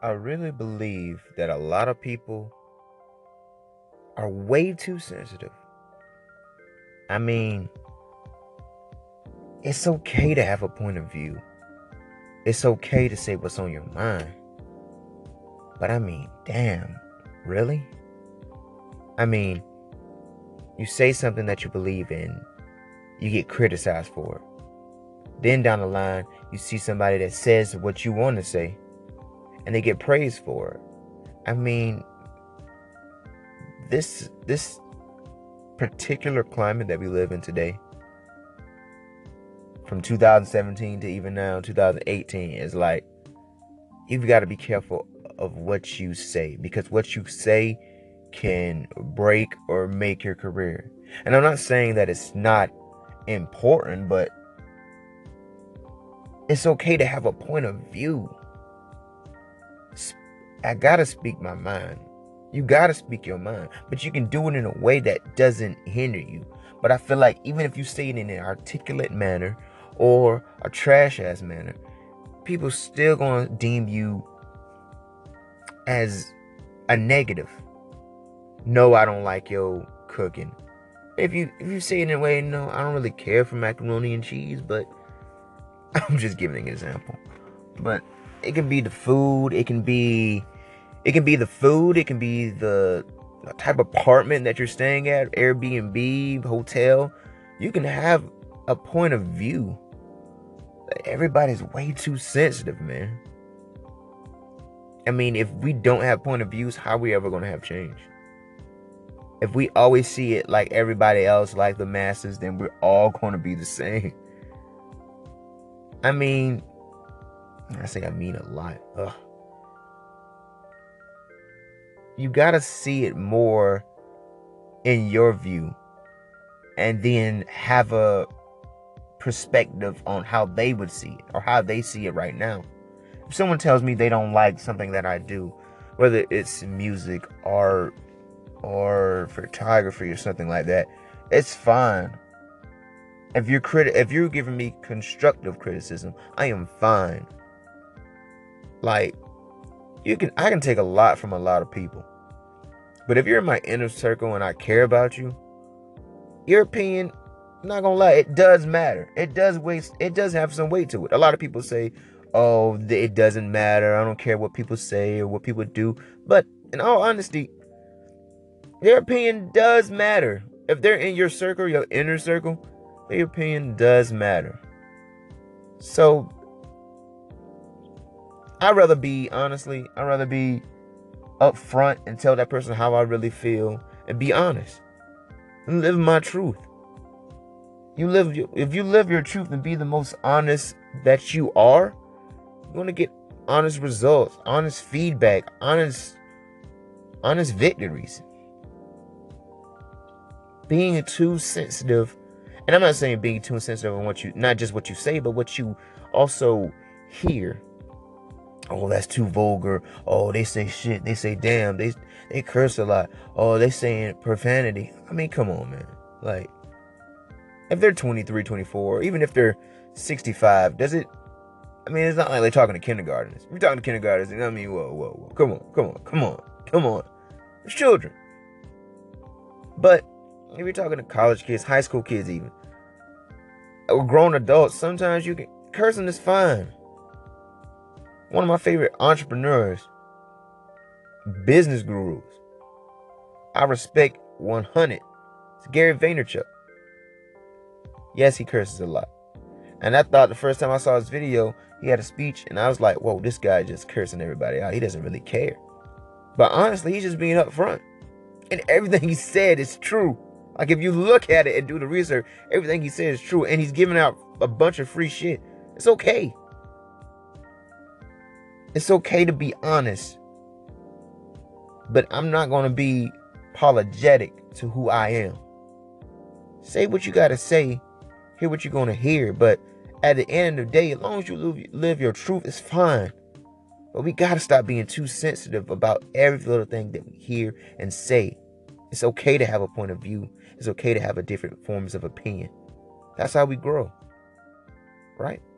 I really believe that a lot of people are way too sensitive. I mean, it's okay to have a point of view. It's okay to say what's on your mind. But I mean, damn, really? I mean, you say something that you believe in, you get criticized for it. Then down the line, you see somebody that says what you want to say, and they get praised for it. I mean, this particular climate that we live in today, from 2017 to even now 2018, is like, you've got to be careful of what you say, because what you say can break or make your career. And I'm not saying that it's not important, but it's okay to have a point of view. I gotta speak my mind. You gotta speak your mind, but you can do it in a way that doesn't hinder you. But I feel like even if you say it in an articulate manner or a trash ass manner, people still gonna deem you as a negative. No, I don't like your cooking. If you say it in a way, no, I don't really care for macaroni and cheese, but I'm just giving an example. But it can be the food, it can be the type of apartment that you're staying at, Airbnb, hotel. You can have a point of view. Everybody's way too sensitive, man. I mean, if we don't have point of views, how are we ever going to have change? If we always see it like everybody else, like the masses, then we're all going to be the same. I mean, I mean a lot. Ugh. You got to see it more in your view and then have a perspective on how they would see it or how they see it right now. If someone tells me they don't like something that I do, whether it's music, art, or photography or something like that, it's fine. If you're giving me constructive criticism, I am fine. Like, I can take a lot from a lot of people. But if you're in my inner circle and I care about you, your opinion, I'm not gonna lie, it does matter. It does have some weight to it. A lot of people say, oh, it doesn't matter, I don't care what people say or what people do. But in all honesty, their opinion does matter. If they're in your circle, your inner circle, their opinion does matter. So I'd rather be upfront and tell that person how I really feel and be honest and live my truth. If you live your truth and be the most honest that you are, you're gonna get honest results, honest feedback, honest victories. Being too sensitive, and I'm not saying being too sensitive on not just what you say, but what you also hear. Oh, that's too vulgar. Oh, they say shit. They say damn. They curse a lot. Oh, they saying profanity. I mean, come on, man. Like, if they're 23, 24, even if they're 65, does it? I mean, it's not like they're talking to kindergartners. If you're talking to kindergartners, I mean, whoa. Come on. It's children. But if you're talking to college kids, high school kids even, or grown adults, sometimes cursing is fine. One of my favorite entrepreneurs, business gurus, I respect 100. It's Gary Vaynerchuk. Yes, he curses a lot. And I thought the first time I saw his video, he had a speech, and I was like, whoa, this guy just cursing everybody out. He doesn't really care. But honestly, he's just being upfront. And everything he said is true. Like, if you look at it and do the research, everything he said is true. And he's giving out a bunch of free shit. It's okay. It's okay to be honest. But I'm not going to be apologetic to who I am. Say what you got to say. Hear what you're going to hear. But at the end of the day, as long as you live your truth, it's fine. But we got to stop being too sensitive about every little thing that we hear and say. It's okay to have a point of view. It's okay to have a different forms of opinion. That's how we grow. Right?